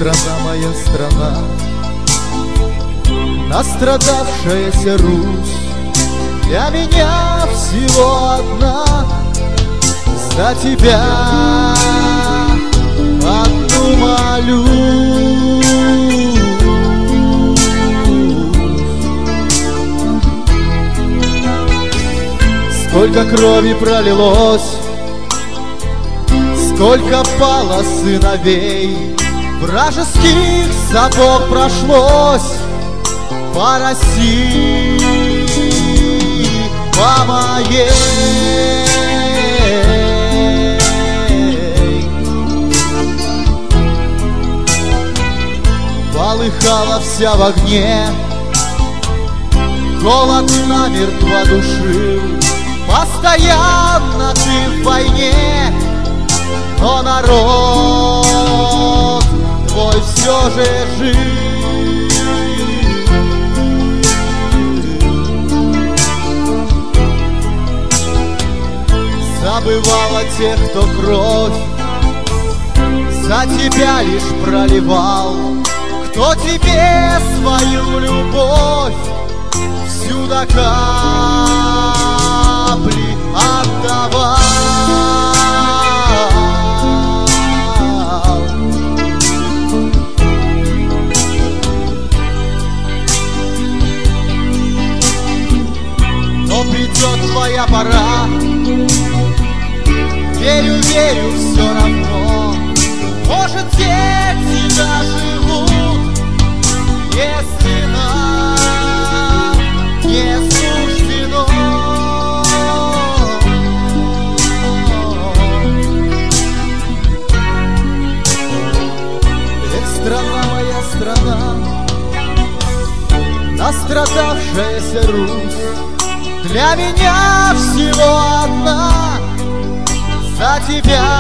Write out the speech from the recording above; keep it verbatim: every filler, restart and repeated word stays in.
страна моя страна, настрадавшаяся Русь, для меня всего одна. За тебя одну молюсь. Сколько крови пролилось, сколько пало сыновей, вражеских сапог прошлось по России, по моей. Полыхала вся в огне, голод намертво душил. Постоянно ты в войне, но народ твой все же жив. Забывала тех, кто кровь за тебя лишь проливал, кто тебе свою любовь всю до капли отдавал. Но придет твоя пора, верю, верю, все равно. Может, дети доживут, если нам не суждено. Эх, страна моя страна, настрадавшаяся Русь, для меня всего одна. За тебя